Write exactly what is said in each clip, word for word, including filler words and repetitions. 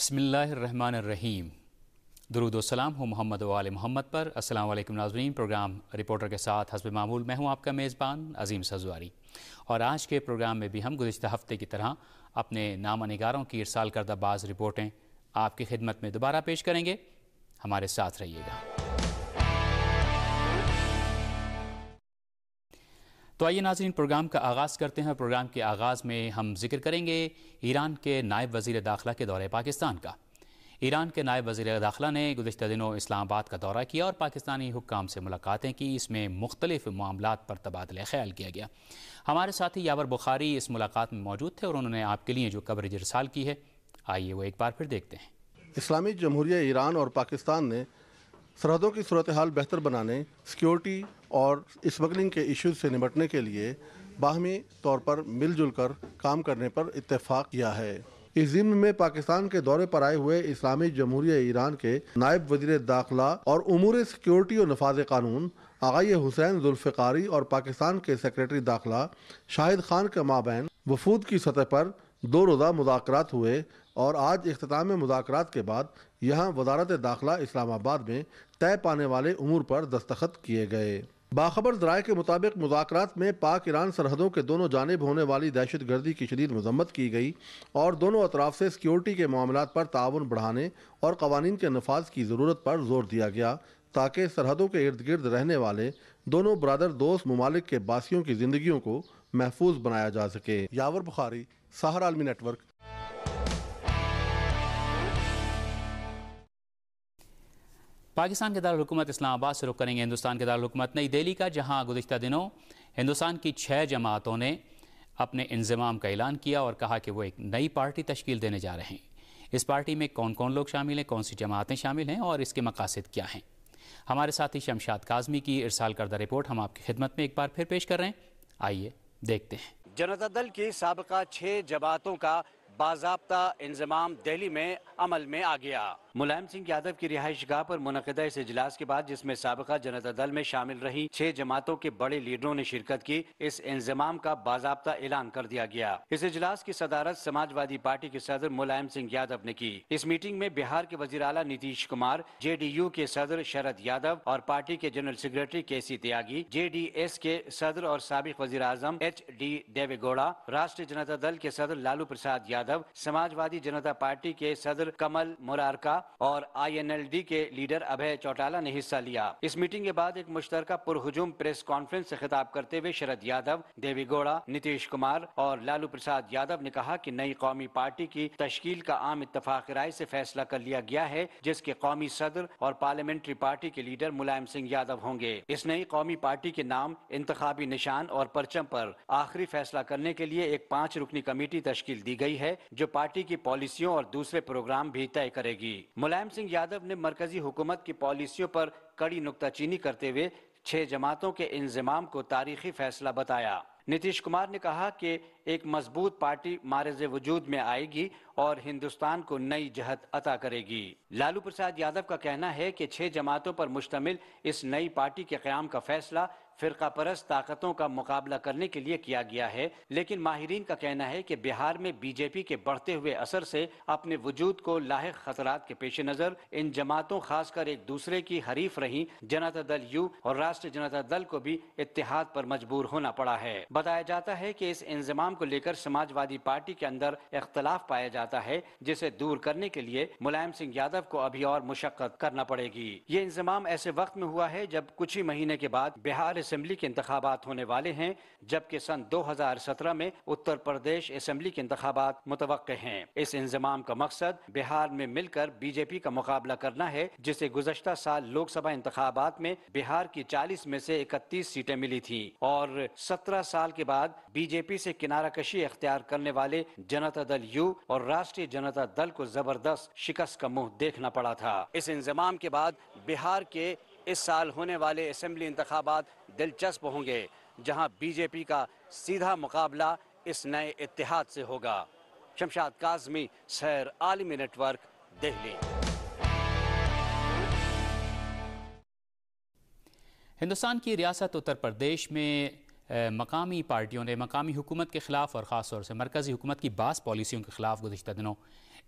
بسم اللہ الرحمن الرحیم۔ درود و سلام ہو محمد و آل محمد پر۔ السلام علیکم ناظرین، پروگرام رپورٹر کے ساتھ حسب معمول میں ہوں آپ کا میزبان عظیم سزواری، اور آج کے پروگرام میں بھی ہم گزشتہ ہفتے کی طرح اپنے نامہ نگاروں کی ارسال کردہ بعض رپورٹیں آپ کی خدمت میں دوبارہ پیش کریں گے۔ ہمارے ساتھ رہیے گا۔ تو آئیے ناظرین، پروگرام کا آغاز کرتے ہیں۔ پروگرام کے آغاز میں ہم ذکر کریں گے ایران کے نائب وزیر داخلہ کے دورے پاکستان کا۔ ایران کے نائب وزیر داخلہ نے گزشتہ دنوں اسلام آباد کا دورہ کیا اور پاکستانی حکام سے ملاقاتیں کی۔ اس میں مختلف معاملات پر تبادلہ خیال کیا گیا۔ ہمارے ساتھی یاور بخاری اس ملاقات میں موجود تھے اور انہوں نے آپ کے لیے جو کوریج ارسال کی ہے، آئیے وہ ایک بار پھر دیکھتے ہیں۔ اسلامی جمہوریہ ایران اور پاکستان نے سرحدوں کی صورتحال بہتر بنانے، سیکیورٹی اور اسمگلنگ کے ایشوز سے نمٹنے کے لیے باہمی طور پر مل جل کر کام کرنے پر اتفاق کیا ہے۔ اس ضمن میں پاکستان کے دورے پر آئے ہوئے اسلامی جمہوریہ ایران کے نائب وزیر داخلہ اور امور سیکیورٹی و نفاذ قانون آغائی حسین ذوالفقاری اور پاکستان کے سیکریٹری داخلہ شاہد خان کے مابین وفود کی سطح پر دو روزہ مذاکرات ہوئے اور آج اختتام مذاکرات کے بعد یہاں وزارت داخلہ اسلام آباد میں طے پانے والے امور پر دستخط کیے گئے۔ باخبر ذرائع کے مطابق مذاکرات میں پاک ایران سرحدوں کے دونوں جانب ہونے والی دہشت گردی کی شدید مذمت کی گئی اور دونوں اطراف سے سیکیورٹی کے معاملات پر تعاون بڑھانے اور قوانین کے نفاذ کی ضرورت پر زور دیا گیا تاکہ سرحدوں کے ارد گرد رہنے والے دونوں برادر دوست ممالک کے باسیوں کی زندگیوں کو محفوظ بنایا جا سکے۔ یاور بخاری، سہر عالمی نیٹ ورک۔ پاکستان کے دارالحکومت اسلام آباد سے رخ کریں گے ہندوستان کے دارالحکومت نئی دہلی کا، جہاں گزشتہ دنوں ہندوستان کی چھ جماعتوں نے اپنے انضمام کا اعلان کیا اور کہا کہ وہ ایک نئی پارٹی تشکیل دینے جا رہے ہیں۔ اس پارٹی میں کون کون لوگ شامل ہیں، کون سی جماعتیں شامل ہیں اور اس کے مقاصد کیا ہیں؟ ہمارے ساتھی شمشاد کاظمی کی ارسال کردہ رپورٹ ہم آپ کی خدمت میں ایک بار پھر پیش کر رہے ہیں، آئیے دیکھتے ہیں۔ جنتا دل کی سابقہ چھ جماعتوں کا باضابطہ انضمام دہلی میں عمل میں آ گیا۔ ملائم سنگھ یادو کی رہائش گاہ پر منعقدہ اس اجلاس کے بعد، جس میں سابقہ جنتا دل میں شامل رہی چھ جماعتوں کے بڑے لیڈروں نے شرکت کی، اس انضمام کا باضابطہ اعلان کر دیا گیا۔ اس اجلاس کی صدارت سماجوادی پارٹی کے صدر ملائم سنگھ یادو نے کی۔ اس میٹنگ میں بہار کے وزیر اعلیٰ Nitish Kumar, J D U کے صدر شرد یادو اور پارٹی کے general secretary K C Tyagi, J D S کے صدر اور سابق وزیر اعظم ایچ ڈی دیوے گوڑا، راشٹریہ جنتا دل کے صدر لالو پرساد یادو، سماجوادی جنتا پارٹی کے صدر کمل مرارکا اور آئی این ایل ڈی کے لیڈر ابھے چوٹالا نے حصہ لیا۔ اس میٹنگ کے بعد ایک مشترکہ پرہجوم پریس کانفرنس سے خطاب کرتے ہوئے شرد یادو، دیوی گوڑا، نتیش کمار اور لالو پرساد یادو نے کہا کہ نئی قومی پارٹی کی تشکیل کا عام اتفاق رائے سے فیصلہ کر لیا گیا ہے، جس کے قومی صدر اور پارلیمنٹری پارٹی کے لیڈر ملائم سنگھ یادو ہوں گے۔ اس نئی قومی پارٹی کے نام، انتخابی نشان اور پرچم پر آخری فیصلہ کرنے کے لیے ایک پانچ رکنی کمیٹی تشکیل دی گئی ہے، جو پارٹی کی پالیسیوں اور دوسرے پروگرام بھی طے کرے گی۔ ملائم سنگھ یادو نے مرکزی حکومت کی پالیسیوں پر کڑی نکتہ چینی کرتے ہوئے چھ جماعتوں کے انضمام کو تاریخی فیصلہ بتایا۔ نتیش کمار نے کہا کہ ایک مضبوط پارٹی معرض وجود میں آئے گی اور ہندوستان کو نئی جہت عطا کرے گی۔ لالو پرساد یادو کا کہنا ہے کہ چھ جماعتوں پر مشتمل اس نئی پارٹی کے قیام کا فیصلہ فرقہ پرست طاقتوں کا مقابلہ کرنے کے لیے کیا گیا ہے، لیکن ماہرین کا کہنا ہے کہ بہار میں بی جے پی کے بڑھتے ہوئے اثر سے اپنے وجود کو لاحق خطرات کے پیش نظر ان جماعتوں، خاص کر ایک دوسرے کی حریف رہیں جنتا دل یو اور راشٹریہ جنتا دل کو بھی اتحاد پر مجبور ہونا پڑا ہے۔ بتایا جاتا ہے کہ اس انضمام کو لے کر سماجوادی پارٹی کے اندر اختلاف پایا جاتا ہے، جسے دور کرنے کے لیے ملائم سنگھ یادو کو ابھی اور مشقت کرنا پڑے گی۔ یہ انضمام ایسے وقت میں ہوا ہے جب کچھ ہی مہینے کے بعد بہار اسمبلی کے انتخابات ہونے والے ہیں، جبکہ سن دو ہزار سترہ میں اتر پردیش اسمبلی کے انتخابات متوقع ہیں۔ اس انضمام کا مقصد بہار میں مل کر بی جے پی کا مقابلہ کرنا ہے، جسے گزشتہ سال لوک سبھا انتخابات میں بہار کی چالیس میں سے اکتیس سیٹیں ملی تھیں اور سترہ سال کے بعد بی جے پی سے کنارہ کشی اختیار کرنے والے جنتا دل یو اور راشٹریہ جنتا دل کو زبردست شکست کا منہ دیکھنا پڑا تھا۔ اس انضمام کے بعد بہار کے اس سال ہونے والے اسمبلی انتخابات دلچسپ ہوں گے، جہاں بی جے پی کا سیدھا مقابلہ اس نئے اتحاد سے ہوگا۔ شمشاد کاظمی، سیر عالمی نیٹ ورک، دہلی۔ ہندوستان کی ریاست اتر پردیش میں مقامی پارٹیوں نے مقامی حکومت کے خلاف اور خاص طور سے مرکزی حکومت کی بعض پالیسیوں کے خلاف گزشتہ دنوں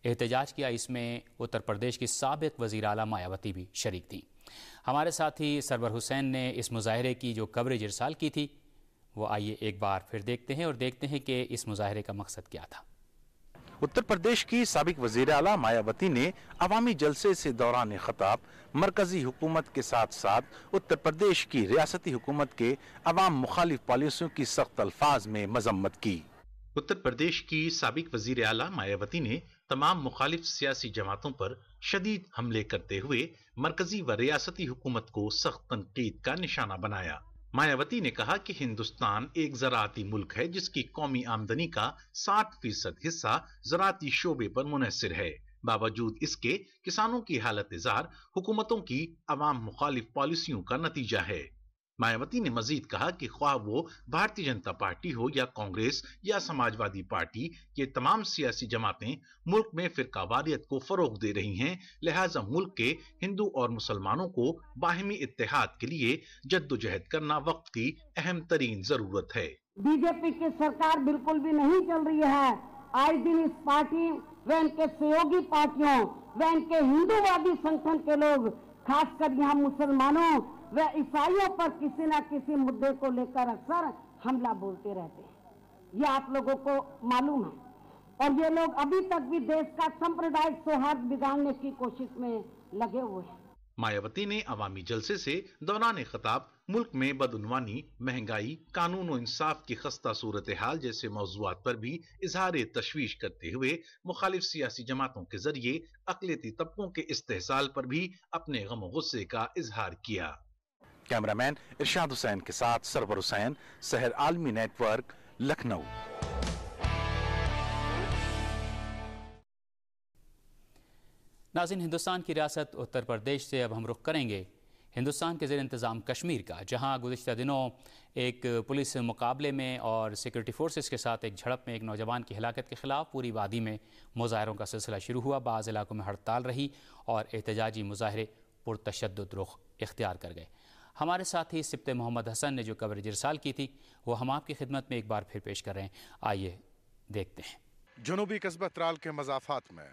احتجاج کیا۔ اس میں اتر پردیش کی سابق وزیر اعلیٰ مایاوتی بھی شریک تھیں۔ ہمارے ساتھی سرور حسین نے اس مظاہرے کی جو کوریج ارسال کی تھی وہ آئیے ایک بار پھر دیکھتے ہیں اور دیکھتے ہیں کہ اس مظاہرے کا مقصد کیا تھا۔ اتر پردیش کی سابق وزیر اعلیٰ مایاوتی نے عوامی جلسے سے دوران خطاب مرکزی حکومت کے ساتھ ساتھ اتر پردیش کی ریاستی حکومت کے عوام مخالف پالیسیوں کی سخت الفاظ میں مذمت کی۔ اتر پردیش کی سابق وزیر اعلیٰ مایاوتی نے تمام مخالف سیاسی جماعتوں پر شدید حملے کرتے ہوئے مرکزی و ریاستی حکومت کو سخت تنقید کا نشانہ بنایا۔ مایاوتی نے کہا کہ ہندوستان ایک زراعتی ملک ہے جس کی قومی آمدنی کا ساٹھ فیصد حصہ زراعتی شعبے پر منحصر ہے۔ باوجود اس کے کسانوں کی حالت زار حکومتوں کی عوام مخالف پالیسیوں کا نتیجہ ہے۔ مایاوتی نے مزید کہا کہ خواہ وہ بھارتیہ جنتا پارٹی ہو یا کانگریس یا سماجوادی پارٹی، یہ تمام سیاسی جماعتیں ملک میں فرقہ واریت کو فروغ دے رہی ہیں، لہٰذا ملک کے ہندو اور مسلمانوں کو باہمی اتحاد کے لیے جدوجہد کرنا وقت کی اہم ترین ضرورت ہے۔ بی جے پی کی سرکار بالکل بھی نہیں چل رہی ہے۔ آج دن اس پارٹی و ان کے سہیوگی پارٹیوں و ان کے ہندو وادی سنگٹھن کے لوگ خاص کر یہاں مسلمانوں و عیسائیوں پر کسی نہ کسی مدعے کو لے کر اکثر حملہ بولتے رہتے ہیں، یہ آپ لوگوں کو معلوم ہے، اور یہ لوگ ابھی تک بھی دیش کا سمپردائک سوہاد بگاڑنے کی کوشش میں لگے ہوئے ہیں۔ مایاوتی نے عوامی جلسے سے دوران خطاب ملک میں بدعنوانی، مہنگائی، قانون و انصاف کی خستہ صورتحال جیسے موضوعات پر بھی اظہار تشویش کرتے ہوئے مخالف سیاسی جماعتوں کے ذریعے اقلیتی طبقوں کے استحصال پر بھی اپنے غم و غصے کا اظہار کیا۔ کیمرامین ارشاد حسین کے ساتھ سرور حسین، سحر عالمی نیٹ ورک، لکھنؤ۔ ناظرین، ہندوستان کی ریاست اتر پردیش سے اب ہم رخ کریں گے ہندوستان کے زیر انتظام کشمیر کا، جہاں گزشتہ دنوں ایک پولیس مقابلے میں اور سیکورٹی فورسز کے ساتھ ایک جھڑپ میں ایک نوجوان کی ہلاکت کے خلاف پوری وادی میں مظاہروں کا سلسلہ شروع ہوا۔ بعض علاقوں میں ہڑتال رہی اور احتجاجی مظاہرے پرتشدد رخ اختیار کر گئے۔ ہمارے ساتھی سبت محمد حسن نے جو کوریج ارسال کی تھی وہ ہم آپ کی خدمت میں ایک بار پھر پیش کر رہے ہیں، آئیے دیکھتے ہیں۔ جنوبی قصبہ ترال کے مضافات میں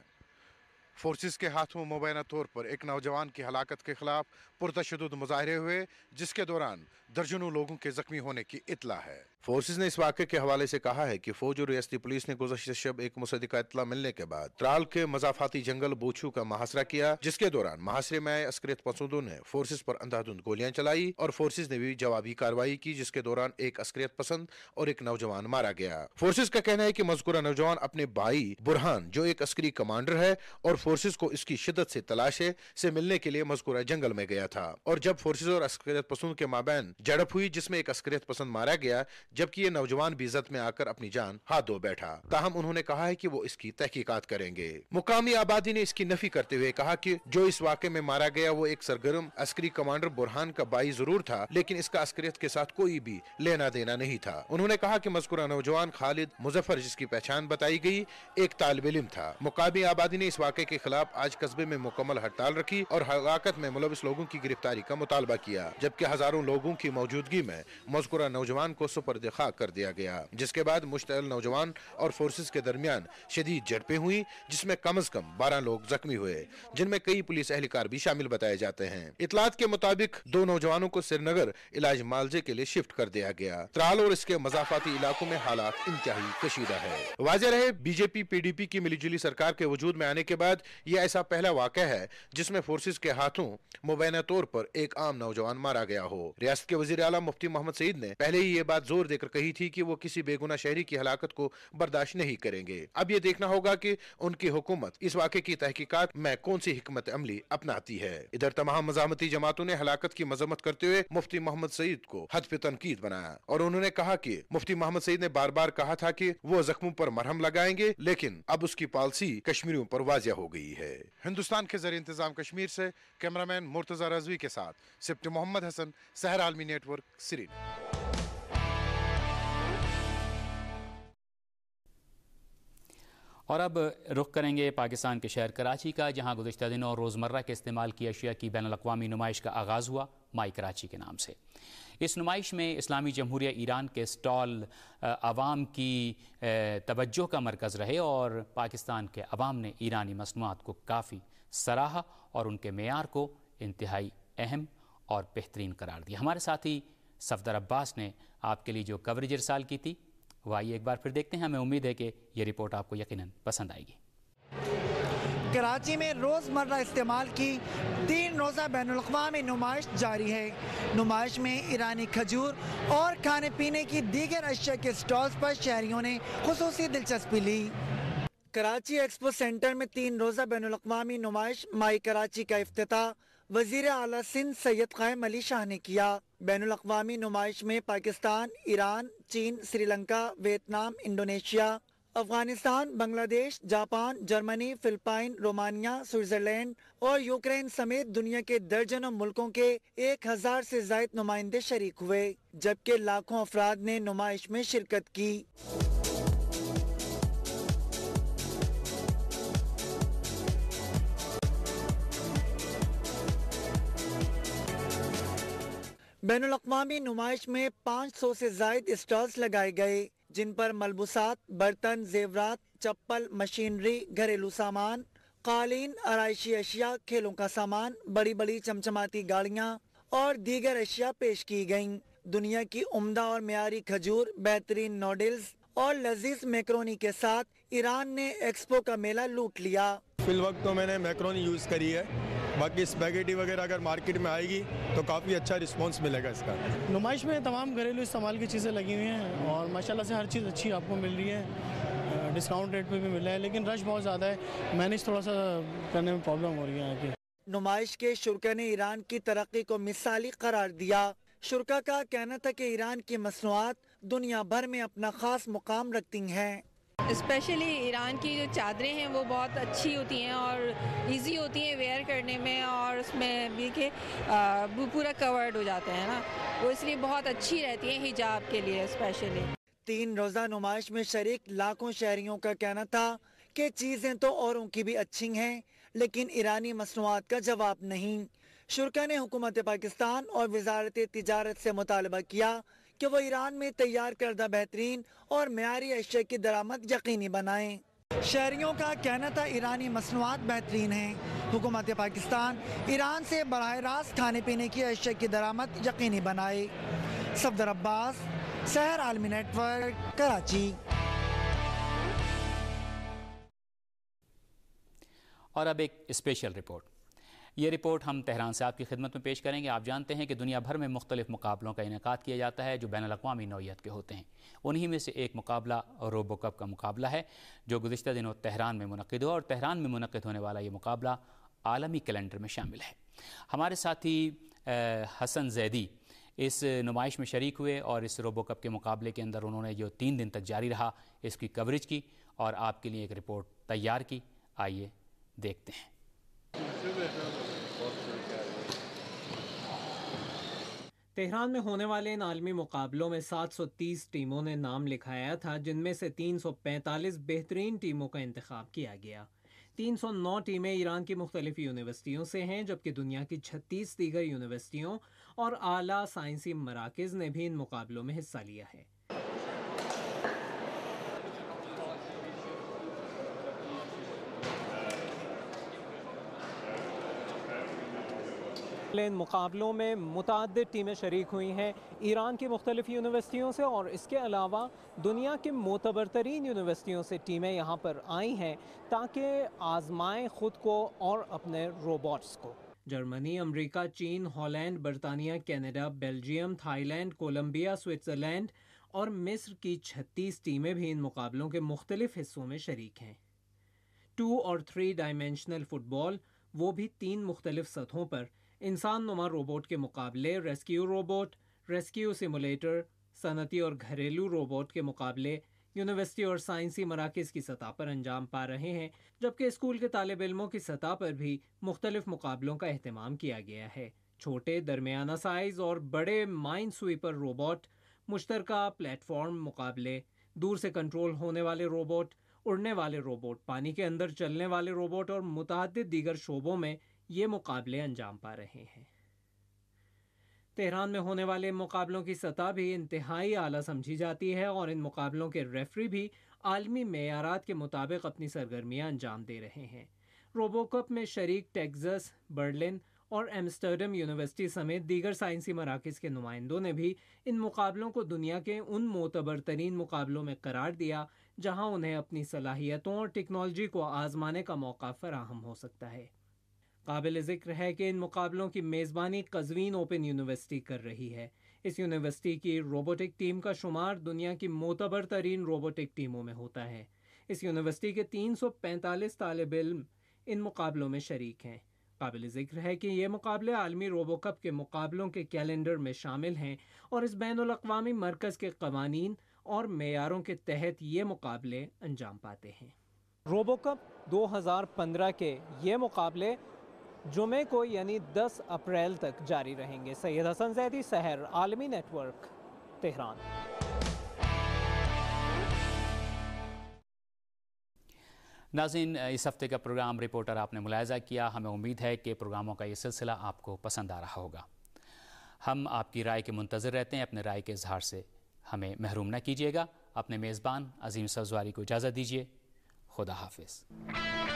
فورسز کے ہاتھوں مبینہ طور پر ایک نوجوان کی ہلاکت کے خلاف پرتشدد مظاہرے ہوئے، جس کے دوران درجنوں لوگوں کے زخمی ہونے کی اطلاع ہے۔ فورسز نے اس واقعے کے حوالے سے کہا ہے کہ فوج اور ریاستی پولیس نے گزشتہ شب ایک مصدقہ اطلاع ملنے کے بعد ترال کے مضافاتی جنگل بوچھو کا محاصرہ کیا، جس کے دوران محاصرے میں آئے عسکریت پسندوں نے فورسز پر اندھادھند گولیاں چلائی اور فورسز نے بھی جوابی کارروائی کی، جس کے دوران ایک عسکریت پسند اور ایک نوجوان مارا گیا۔ فورسز کا کہنا ہے کہ مذکورہ نوجوان اپنے بھائی برہان، جو ایک عسکری کمانڈر ہے اور فورسز کو اس کی شدت سے تلاش ہے، سے ملنے کے لیے مذکورہ جنگل میں گیا تھا، اور جب فورسز اور عسکریت پسند کے مابین جھڑپ ہوئی جس میں ایک عسکریت پسند مارا گیا، جبکہ یہ نوجوان بھی زد میں آ کر اپنی جان ہاتھ دھو بیٹھا۔ تاہم انہوں نے کہا ہے کہ وہ اس کی تحقیقات کریں گے۔ مقامی آبادی نے اس کی نفی کرتے ہوئے کہا کہ جو اس واقعے میں مارا گیا وہ ایک سرگرم عسکری کمانڈر برہان کا بھائی ضرور تھا، لیکن اس کا عسکریت کے ساتھ کوئی بھی لینا دینا نہیں تھا۔ انہوں نے کہا کہ مذکورہ نوجوان خالد مظفر، جس کی پہچان بتائی گئی، ایک طالب علم تھا۔ مقامی آبادی نے اس واقعے کے خلاف آج قصبے میں مکمل ہڑتال رکھی اور ہلاکت میں ملوث لوگوں کی گرفتاری کا مطالبہ کیا، جبکہ ہزاروں لوگوں کی موجودگی میں مذکورہ نوجوان کو سپرد خاک کر دیا گیا، جس کے بعد مشتعل نوجوان اور فورسز کے درمیان شدید جھڑپیں ہوئیں، جس میں کم از کم بارہ لوگ زخمی ہوئے، جن میں کئی پولیس اہلکار بھی شامل بتائے جاتے ہیں۔ اطلاعات کے مطابق دو نوجوانوں کو سری نگر علاج معالجے کے لیے شفٹ کر دیا گیا۔ ترال اور اس کے مضافاتی علاقوں میں حالات انتہائی کشیدہ ہے۔ واضح رہے، بی جے پی پی ڈی پی کی ملی جلی سرکار کے وجود میں آنے کے بعد یہ ایسا پہلا واقعہ ہے جس میں فورسز کے ہاتھوں مبینہ طور پر ایک عام نوجوان مارا گیا ہو۔ ریاست کے وزیر اعلیٰ مفتی محمد سعید نے پہلے ہی یہ بات زور دے کر کہی تھی کہ وہ کسی بے گناہ شہری کی ہلاکت کو برداشت نہیں کریں گے۔ اب یہ دیکھنا ہوگا کہ ان کی حکومت اس واقعے کی تحقیقات میں کون سی حکمت عملی اپناتی ہے۔ ادھر تمام مزاحمتی جماعتوں نے ہلاکت کی مذمت کرتے ہوئے مفتی محمد سعید کو حد پہ تنقید بنایا، اور انہوں نے کہا کہ مفتی محمد سعید نے بار بار کہا تھا کہ وہ زخموں پر مرہم لگائیں گے، لیکن اب اس کی پالیسی کشمیریوں پر واضح ہو گئی ہے۔ ہندوستان کے زیر انتظام کشمیر سے کیمرامین مرتضی رضوی کے ساتھ سبت محمد حسن، سحر عالمی نیٹ ورک، سری نگر۔ اور اب رخ کریں گے پاکستان کے شہر کراچی کا، جہاں گزشتہ دنوں روزمرہ کے استعمال کی اشیاء کی بین الاقوامی نمائش کا آغاز ہوا، مائی کراچی کے نام سے۔ اس نمائش میں اسلامی جمہوریہ ایران کے سٹال عوام کی توجہ کا مرکز رہے اور پاکستان کے عوام نے ایرانی مصنوعات کو کافی سراہا اور ان کے معیار کو انتہائی اہم اور بہترین قرار دیا۔ ہمارے ساتھی صفدر عباس نے آپ کے لیے جو کوریج ارسال کی تھی وہ آئیے ایک بار پھر دیکھتے ہیں۔ ہمیں امید ہے کہ یہ رپورٹ آپ کو یقیناً پسند آئے گی۔ کراچی میں روزمرہ استعمال کی تین روزہ بین الاقوامی نمائش جاری ہے۔ نمائش میں ایرانی کھجور اور کھانے پینے کی دیگر اشیاء کے سٹالز پر شہریوں نے خصوصی دلچسپی لی۔ کراچی ایکسپو سینٹر میں تین روزہ بین الاقوامی نمائش مائی کراچی کا افتتاح وزیر اعلیٰ سندھ سید قائم علی شاہ نے کیا۔ بین الاقوامی نمائش میں پاکستان، ایران، چین، Sri Lanka, Vietnam, Indonesia, Afghanistan, Bangladesh, Japan, Germany, Philippines, Romania, Switzerland اور یوکرین سمیت دنیا کے درجنوں ملکوں کے ایک ہزار سے زائد نمائندے شریک ہوئے، جبکہ لاکھوں افراد نے نمائش میں شرکت کی۔ بین الاقوامی نمائش میں پانچ سو سے زائد اسٹالز لگائے گئے، جن پر ملبوسات، برتن، زیورات، چپل، مشینری، گھریلو سامان، قالین، آرائشی اشیاء، کھیلوں کا سامان، بڑی بڑی چمچماتی گاڑیاں اور دیگر اشیاء پیش کی گئیں۔ دنیا کی عمدہ اور معیاری کھجور، بہترین نوڈلز اور لذیذ میکرونی کے ساتھ ایران نے ایکسپو کا میلہ لوٹ لیا۔ فی الوقت تو میں نے میکرونی یوز کری ہے، باقی اسپیگیٹی وغیرہ اگر مارکیٹ میں آئے گی تو کافی اچھا رسپانس ملے گا اس کا۔ نمائش میں تمام گھریلو استعمال کی چیزیں لگی ہوئی ہیں اور ماشاءاللہ سے ہر چیز اچھی آپ کو مل رہی ہے، ڈسکاؤنٹ ریٹ پہ بھی مل رہا ہے، لیکن رش بہت زیادہ ہے، مینیج تھوڑا سا کرنے میں پرابلم ہو رہی ہے آگے۔ نمائش کے شرکا نے ایران کی ترقی کو مثالی قرار دیا۔ شرکا کا کہنا تھا کہ ایران کی مصنوعات دنیا بھر میں اپنا خاص مقام رکھتی ہیں۔ اسپیشلی ایران کی جو چادریں ہیں وہ بہت اچھی ہوتی ہیں اور ایزی ہوتی ہیں ویئر کرنے میں، اور اس میں بھی کہ پورا کورڈ ہو جاتے ہیں نا، وہ اس لیے بہت اچھی رہتی ہیں حجاب کے لیے اسپیشلی۔ تین روزہ نمائش میں شریک لاکھوں شہریوں کا کہنا تھا کہ چیزیں تو اوروں کی بھی اچھی ہیں لیکن ایرانی مصنوعات کا جواب نہیں۔ شرکا نے حکومت پاکستان اور وزارت تجارت سے مطالبہ کیا کہ وہ ایران میں تیار کردہ بہترین اور معیاری اشیاء کی درآمد یقینی بنائیں۔ شہریوں کا کہنا تھا ایرانی مصنوعات بہترین ہیں۔ حکومت پاکستان ایران سے براہ راست کھانے پینے کی اشیاء کی درآمد یقینی بنائے۔ صفدر عباس، سحر عالمی نیٹ ورک، کراچی۔ اور اب ایک اسپیشل رپورٹ۔ یہ رپورٹ ہم تہران سے آپ کی خدمت میں پیش کریں گے۔ آپ جانتے ہیں کہ دنیا بھر میں مختلف مقابلوں کا انعقاد کیا جاتا ہے جو بین الاقوامی نوعیت کے ہوتے ہیں۔ انہی میں سے ایک مقابلہ روبو کپ کا مقابلہ ہے جو گزشتہ دنوں تہران میں منعقد ہوا، اور تہران میں منعقد ہونے والا یہ مقابلہ عالمی کیلنڈر میں شامل ہے۔ ہمارے ساتھی حسن زیدی اس نمائش میں شریک ہوئے اور اس روبو کپ کے مقابلے کے اندر انہوں نے جو تین دن تک جاری رہا اس کی کوریج کی اور آپ کے لیے ایک رپورٹ تیار کی۔ آئیے دیکھتے ہیں۔ تہران میں ہونے والے ان عالمی مقابلوں میں سات سو تیس ٹیموں نے نام لکھایا تھا، جن میں سے تین سو پینتالیس بہترین ٹیموں کا انتخاب کیا گیا۔ تین سو نو ٹیمیں ایران کی مختلف یونیورسٹیوں سے ہیں، جبکہ دنیا کی چھتیس دیگر یونیورسٹیوں اور اعلیٰ سائنسی مراکز نے بھی ان مقابلوں میں حصہ لیا ہے۔ ان مقابلوں میں متعدد ٹیمیں شریک ہوئی ہیں ایران کی مختلف یونیورسٹیوں سے، اور اس کے علاوہ دنیا کے معتبر ترین یونیورسٹیوں سے ٹیمیں یہاں پر آئی ہیں تاکہ آزمائیں خود کو اور اپنے روبوٹس کو۔ جرمنی، امریکہ، چین، ہالینڈ، برطانیہ، Canada, Belgium, Thailand, Colombia, Switzerland اور مصر کی چھتیس ٹیمیں بھی ان مقابلوں کے مختلف حصوں میں شریک ہیں۔ ٹو اور تھری ڈائمینشنل فٹ بال، وہ بھی تین مختلف سطحوں پر، انسان نما روبوٹ کے مقابلے، ریسکیو روبوٹ، ریسکیو سیمولیٹر، صنعتی اور گھریلو روبوٹ کے مقابلے یونیورسٹی اور سائنسی مراکز کی سطح پر انجام پا رہے ہیں، جبکہ اسکول کے طالب علموں کی سطح پر بھی مختلف مقابلوں کا اہتمام کیا گیا ہے۔ چھوٹے، درمیانہ سائز اور بڑے مائن سویپر روبوٹ، مشترکہ پلیٹ فارم مقابلے، دور سے کنٹرول ہونے والے روبوٹ، اڑنے والے روبوٹ، پانی کے اندر چلنے والے روبوٹ اور متعدد دیگر شعبوں میں یہ مقابلے انجام پا رہے ہیں۔ تہران میں ہونے والے ان مقابلوں کی سطح بھی انتہائی اعلیٰ سمجھی جاتی ہے اور ان مقابلوں کے ریفری بھی عالمی معیارات کے مطابق اپنی سرگرمیاں انجام دے رہے ہیں۔ روبو کپ میں شریک ٹیکساس، برلن اور ایمسٹرڈم یونیورسٹی سمیت دیگر سائنسی مراکز کے نمائندوں نے بھی ان مقابلوں کو دنیا کے ان معتبر ترین مقابلوں میں قرار دیا جہاں انہیں اپنی صلاحیتوں اور ٹیکنالوجی کو آزمانے کا موقع فراہم ہو سکتا ہے۔ قابل ذکر ہے کہ ان مقابلوں کی میزبانی قزوین اوپن یونیورسٹی کر رہی ہے۔ اس یونیورسٹی کی روبوٹک ٹیم کا شمار دنیا کی معتبر ترین روبوٹک ٹیموں میں ہوتا ہے۔ اس یونیورسٹی کے تین سو پینتالیس طالب علم ان مقابلوں میں شریک ہیں۔ قابل ذکر ہے کہ یہ مقابلے عالمی روبو کپ کے مقابلوں کے کیلنڈر میں شامل ہیں اور اس بین الاقوامی مرکز کے قوانین اور معیاروں کے تحت یہ مقابلے انجام پاتے ہیں۔ روبو کپ دو ہزار پندرہ کے یہ مقابلے جمعے کو یعنی دس اپریل تک جاری رہیں گے۔ سید حسن زیدی، سحر، عالمی نیٹ ورک، تہران۔ ناظرین، اس ہفتے کا پروگرام رپورٹر آپ نے ملاحظہ کیا۔ ہمیں امید ہے کہ پروگراموں کا یہ سلسلہ آپ کو پسند آ رہا ہوگا۔ ہم آپ کی رائے کے منتظر رہتے ہیں۔ اپنے رائے کے اظہار سے ہمیں محروم نہ کیجیے گا۔ اپنے میزبان عظیم سبزواری کو اجازت دیجیے۔ خدا حافظ۔